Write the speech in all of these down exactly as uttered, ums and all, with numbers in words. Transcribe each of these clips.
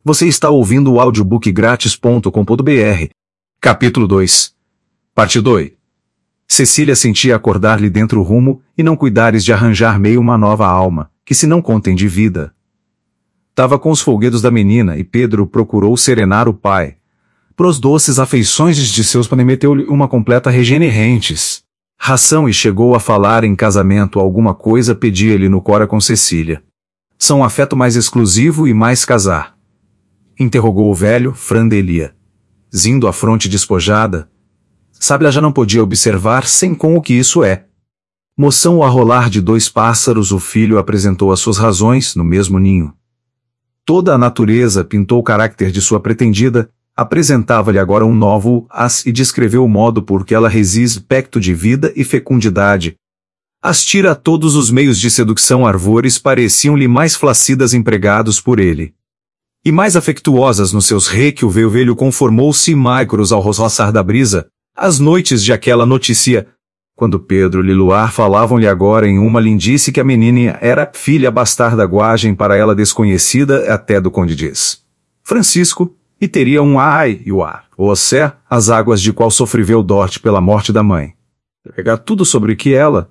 Você está ouvindo o audiobook grátis ponto com ponto br. Capítulo dois. Parte dois. Cecília sentia acordar-lhe dentro o rumo, e não cuidares de arranjar meio uma nova alma, que se não contém de vida. Tava com os folguedos da menina, e Pedro procurou serenar o pai. Pros doces afeições de seus prometeu-lhe uma completa regenerentes ração, e chegou a falar em casamento alguma coisa pedia-lhe no cora com Cecília. São um afeto mais exclusivo e mais casar? Interrogou o velho, Frandelia. Zindo a fronte despojada. Sábia já não podia observar sem com o que isso é. Moção o arrolar de dois pássaros, o filho apresentou as suas razões no mesmo ninho. Toda a natureza pintou o caráter de sua pretendida, apresentava-lhe agora um novo as e descreveu o modo por que ela resiste pecto de vida e fecundidade. As tira a todos os meios de sedução arvores pareciam-lhe mais flacidas empregados por ele. E mais afectuosas nos seus rei que o veio velho conformou-se macros ao roçar da brisa, as noites de aquela notícia, quando Pedro e Luar falavam-lhe agora em uma lindice que a menina era filha bastarda guagem para ela desconhecida até do conde diz Francisco, e teria um ai e o ar, ou sé, as águas de qual sofreveu Dorte pela morte da mãe. Pegar tudo sobre que ela,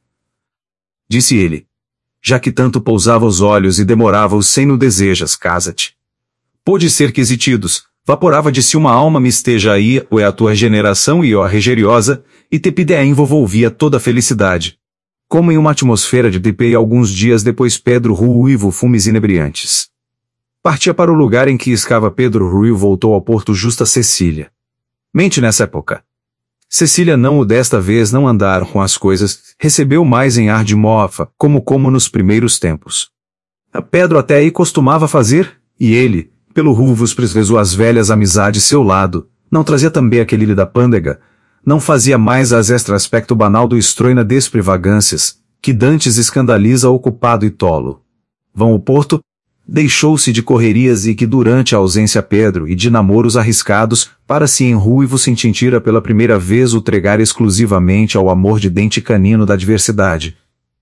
disse ele, já que tanto pousava os olhos e demorava-os sem no desejas, casa-te. Pode ser que hesitidos, vaporava de si uma alma me esteja aí, ou é a tua generação e ó regeriosa, e te pidé envolvia toda a felicidade. Como em uma atmosfera de depei alguns dias depois Pedro ruivo fumes inebriantes. Partia para o lugar em que escava Pedro Ruivo voltou ao porto justa Cecília. Mente nessa época. Cecília não o desta vez não andaram com as coisas, recebeu mais em ar de mofa, como como nos primeiros tempos. A Pedro até aí costumava fazer, e ele, pelo Ruvus preso as velhas amizades seu lado, não trazia também aquele da pândega, não fazia mais as extra aspecto banal do estroina desprevagâncias, que dantes escandaliza ocupado e tolo. Vão o porto, deixou-se de correrias e que durante a ausência Pedro e de namoros arriscados, para se em Ruivo se intintira pela primeira vez o tregar exclusivamente ao amor de dente canino da diversidade.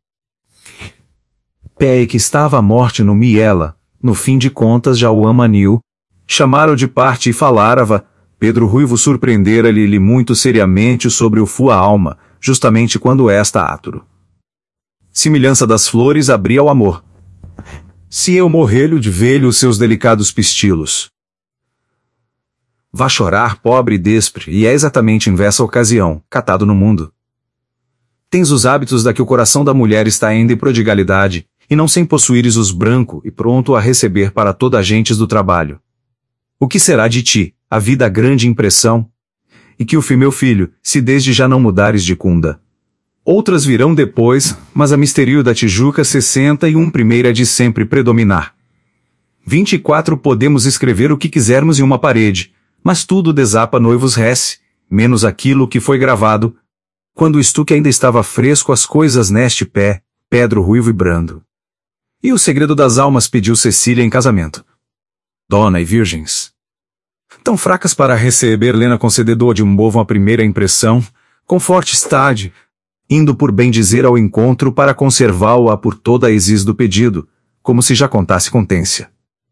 Pé que estava a morte no Miela, no fim de contas já o amaniu, chamaram de parte e falarava, Pedro Ruivo surpreendera-lhe muito seriamente sobre o fua alma, justamente quando esta aturo. Semelhança das flores abria o amor. Se eu morrelho de velho os seus delicados pistilos. Vá chorar, pobre despre, e é exatamente em essa ocasião, catado no mundo. Tens os hábitos da que o coração da mulher está ainda em prodigalidade, e não sem possuíres os branco e pronto a receber para toda a gentes do trabalho. O que será de ti, a vida grande impressão? E que o fi meu filho, se desde já não mudares de cunda. Outras virão depois, mas a misterio da Tijuca sessenta e um primeira de sempre predominar. Vinte e quatro podemos escrever o que quisermos em uma parede, mas tudo desapa noivos rece, menos aquilo que foi gravado, quando o estuque ainda estava fresco as coisas neste pé, Pedro Ruivo e brando. E o segredo das almas pediu Cecília em casamento. Dona e virgens. Tão fracas para receber Lena concededor de um bovo a primeira impressão, com forte estade, indo por bem dizer ao encontro para conservá-lo a por toda a exis do pedido, como se já contasse contência.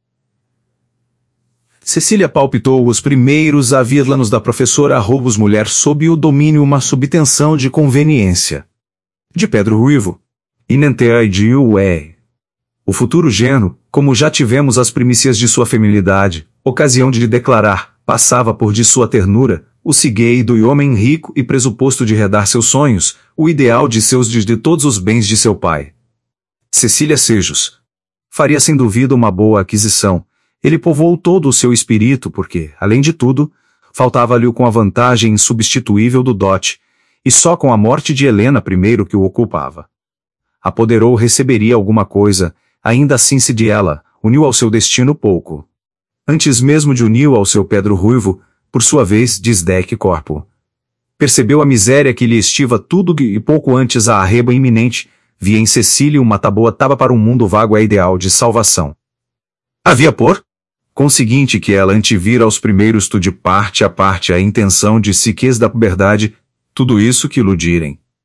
Cecília palpitou os primeiros a vir-lanos da professora Roubos mulher sob o domínio uma subtensão de conveniência. De Pedro Ruivo. Inentea de ué. O futuro genro, como já tivemos as primícias de sua feminilidade, ocasião de lhe declarar, passava por de sua ternura, o cigueido e homem rico e pressuposto de redar seus sonhos, o ideal de seus de, de todos os bens de seu pai. Cecília Sejos. Faria sem dúvida uma boa aquisição. Ele povoou todo o seu espírito porque, além de tudo, faltava-lhe com a vantagem insubstituível do dote, e só com a morte de Helena primeiro que o ocupava. Apoderou receberia alguma coisa, ainda assim se de ela, uniu ao seu destino pouco. Antes mesmo de uniu ao seu Pedro Ruivo, por sua vez, desdeque corpo. Percebeu a miséria que lhe estiva tudo e pouco antes a arreba iminente, via em Cecília uma taboa taba para um mundo vago é ideal de salvação. Havia por? Conseguinte que ela antevira aos primeiros tu de parte a parte a intenção de siques da puberdade, tudo isso que iludirem.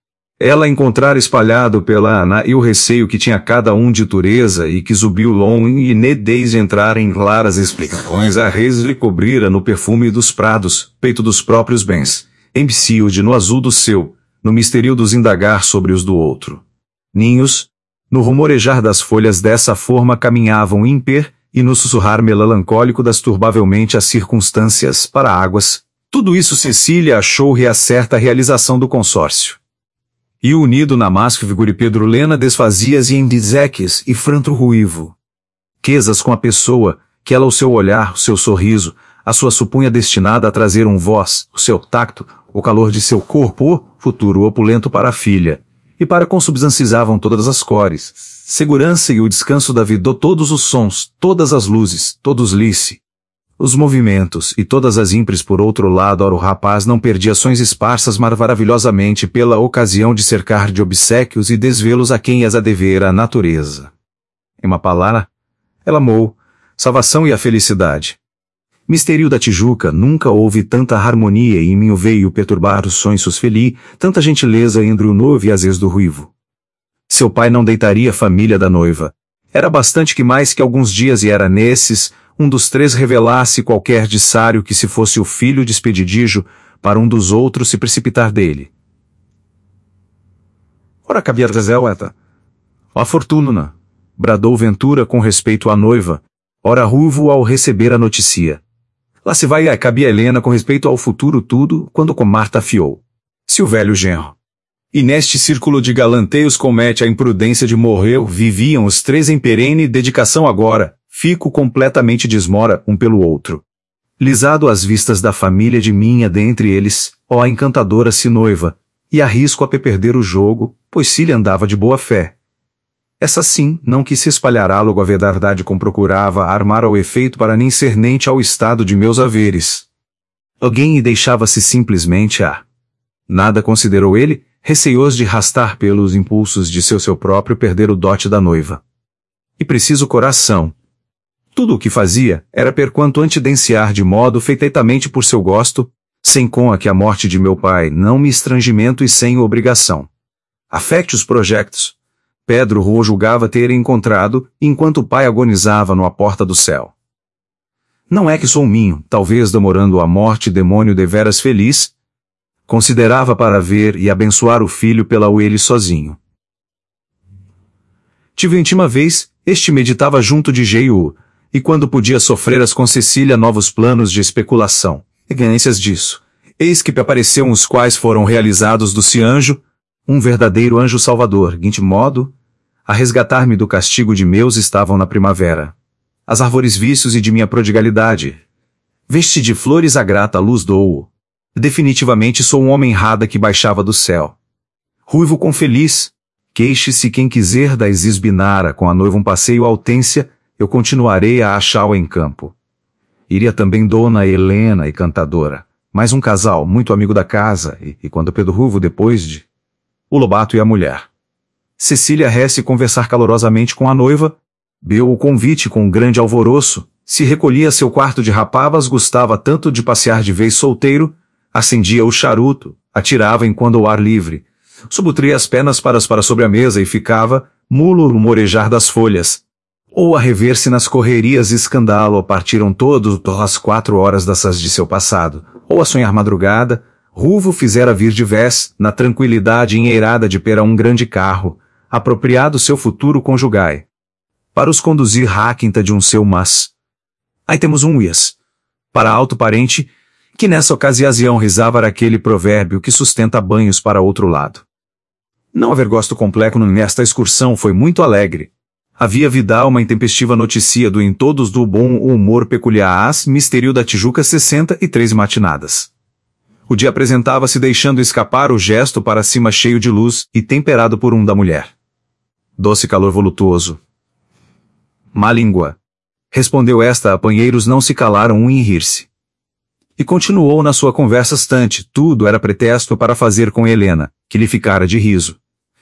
Ela encontrara espalhado pela Ana e o receio que tinha cada um de Tureza e que subiu long e ne desde entrar em claras explicações a reis lhe cobrira no perfume dos prados, peito dos próprios bens, embcio de no azul do seu, no misterio dos indagar sobre os do outro. Ninhos, no rumorejar das folhas dessa forma caminhavam ímper, e no sussurrar melancólico das turbavelmente as circunstâncias para águas, tudo isso Cecília achou reacerta a realização do consórcio. E unido na máscara figure Pedro Lena desfazia-se em dizeques e franto ruivo. Quesas com a pessoa, que ela o seu olhar, o seu sorriso, a sua supunha destinada a trazer um voz, o seu tacto, o calor de seu corpo, o futuro opulento para a filha, e para consubstanciavam todas as cores, segurança e o descanso da vida, todos os sons, todas as luzes, todos lice. Os movimentos e todas as ímpres por outro lado, ora o rapaz não perdia ações esparsas maravilhosamente pela ocasião de cercar de obséquios e desvê-los a quem as adevera a natureza. Em uma palavra, ela amou, salvação e a felicidade. Misterio da Tijuca, nunca houve tanta harmonia e em mim veio perturbar os sonhos feliz, tanta gentileza entre o noivo e as ex do ruivo. Seu pai não deitaria a família da noiva. Era bastante que mais que alguns dias e era nesses, um dos três revelasse qualquer dissário que se fosse o filho despedidijo, para um dos outros se precipitar dele. Ora cabia rezeleta. Ó fortuna, bradou Ventura com respeito à noiva, ora ruivo ao receber a notícia. Lá se vai a cabia Helena com respeito ao futuro tudo, quando com Marta afiou. Se o velho genro. E neste círculo de galanteios comete a imprudência de morrer, viviam os três em perene dedicação agora, fico completamente desmora um pelo outro. Lisado às vistas da família de minha dentre eles, ó a encantadora se noiva, e arrisco a perder o jogo, pois se lhe andava de boa fé. Essa sim, não que se espalhará logo a verdade com procurava armar ao efeito para nem ser nente ao estado de meus haveres. Alguém e deixava-se simplesmente a. Nada considerou ele, receioso de rastar pelos impulsos de seu seu próprio perder o dote da noiva. E preciso coração. Tudo o que fazia, era per quanto antidenciar de modo feitamente por seu gosto, sem com a que a morte de meu pai não me estrangimento e sem obrigação. Afecte os projectos. Pedro Rô julgava ter encontrado, enquanto o pai agonizava no à porta do céu. Não é que sou minho, talvez demorando a morte demônio deveras feliz, considerava para ver e abençoar o filho pela o ele sozinho. Tive íntima vez, este meditava junto de Jeú, e quando podia sofrer as com Cecília novos planos de especulação, e ganâncias disso, eis que apareceram os quais foram realizados do se anjo, um verdadeiro anjo salvador, guinte modo, a resgatar-me do castigo de meus estavam na primavera. As árvores vícios e de minha prodigalidade. Veste de flores a grata luz dou. Definitivamente sou um homem rada que baixava do céu. Ruivo com feliz, queixe-se quem quiser da exisbinara com a noiva um passeio altência, eu continuarei a achá-lo em campo. Iria também Dona Helena e cantadora, mais um casal muito amigo da casa, e, e quando Pedro Ruivo depois de... o Lobato e a mulher. Cecília rece conversar calorosamente com a noiva, deu o convite com um grande alvoroço, se recolhia a seu quarto de rapavas, gostava tanto de passear de vez solteiro, acendia o charuto, atirava enquanto ao ar livre, subutria as pernas para, para sobre a mesa e ficava, mulo no morejar das folhas, ou a rever-se nas correrias e escândalo partiram todos às quatro horas das de seu passado, ou a sonhar madrugada, Ruvo fizera vir de vez, na tranquilidade enheirada de pera um grande carro, apropriado seu futuro conjugai, para os conduzir à quinta de um seu mas. Aí temos um Ias, para alto parente, que nessa ocasião risava aquele provérbio que sustenta banhos para outro lado. Não haver gosto completo nesta excursão foi muito alegre. Havia vida uma intempestiva notícia do em todos do bom humor peculiar às misterio da Tijuca sessenta e três matinadas. O dia apresentava-se deixando escapar o gesto para cima cheio de luz e temperado por um da mulher. Doce calor voluptuoso. Má língua. Respondeu esta a panheiros não se calaram um em rir-se. E continuou na sua conversa stante, tudo era pretexto para fazer com Helena, que lhe ficara de riso.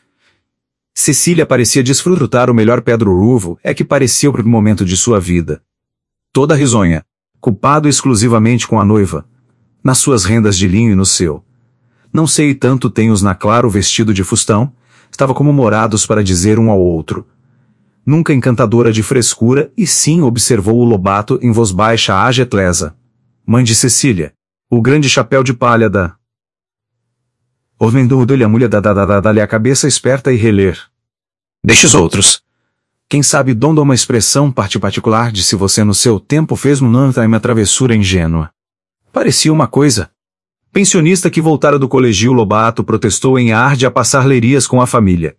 Cecília parecia desfrutar o melhor Pedro Ruivo, é que pareceu pro momento de sua vida. Toda risonha, culpado exclusivamente com a noiva, nas suas rendas de linho e no seu. Não sei tanto tenho-os na claro vestido de fustão, estava como morados para dizer um ao outro. Nunca encantadora de frescura, e sim observou o Lobato em voz baixa a Getlesa, mãe de Cecília, o grande chapéu de palha da... Ormendou-lhe a mulher da da da da-lhe a cabeça esperta e reler. Deixe os outros. Quem sabe donda uma expressão parte particular de se você no seu tempo fez uma travessura ingênua. Parecia uma coisa. Pensionista que voltara do colegio Lobato protestou em ar de a passar lerias com a família.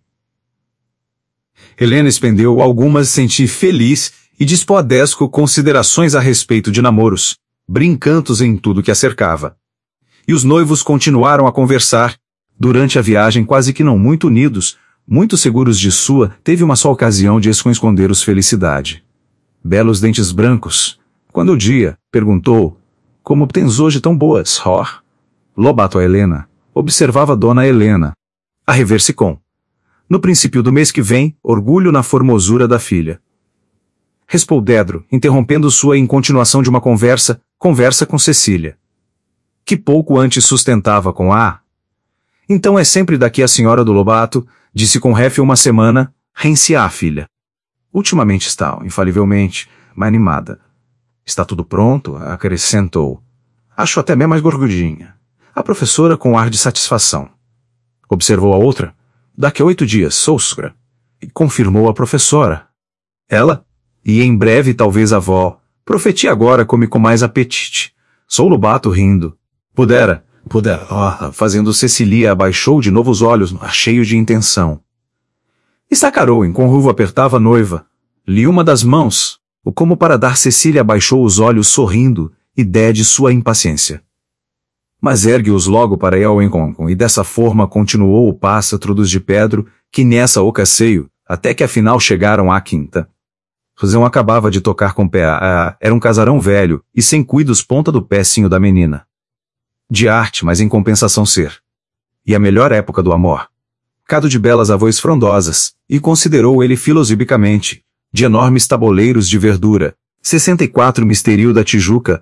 Helena expendeu algumas senti feliz e despodesco considerações a respeito de namoros, brincantos em tudo que a cercava. E os noivos continuaram a conversar, durante a viagem quase que não muito unidos, muito seguros de sua, teve uma só ocasião de esconder-os felicidade. Belos dentes brancos. Quando o dia, perguntou, como tens hoje tão boas, ó? Lobato a Helena, observava Dona Helena, a rever-se com. No princípio do mês que vem, orgulho na formosura da filha. Respondedro, interrompendo sua em continuação de uma conversa, conversa com Cecília. Que pouco antes sustentava com a... Então é sempre daqui a senhora do Lobato, disse com Refe uma semana, rencia a filha. Ultimamente está, infalivelmente, mais animada. Está tudo pronto, acrescentou. Acho até bem mais gorgudinha. A professora com ar de satisfação. Observou a outra. Daqui a oito dias, sousgra. E confirmou a professora. Ela? E em breve talvez a avó. Profeti agora come com mais apetite. Sou Lobato rindo. Pudera, pudera, oh, fazendo Cecília abaixou de novo os olhos, cheio de intenção. Estacarou em conruvo apertava a noiva. Lhe uma das mãos, o como para dar Cecília abaixou os olhos sorrindo, ideia de sua impaciência. Mas ergue-os logo para ir ao encontro, e dessa forma continuou o pássaro dos de Pedro, que nessa ocasseio, até que afinal chegaram à quinta. Rosão acabava de tocar com pé, ah, era um casarão velho, e sem cuidos ponta do pécinho da menina. De arte, mas em compensação ser. E a melhor época do amor. Cado de belas avós frondosas, e considerou ele filosibicamente, de enormes tabuleiros de verdura, sessenta e quatro misterio da Tijuca,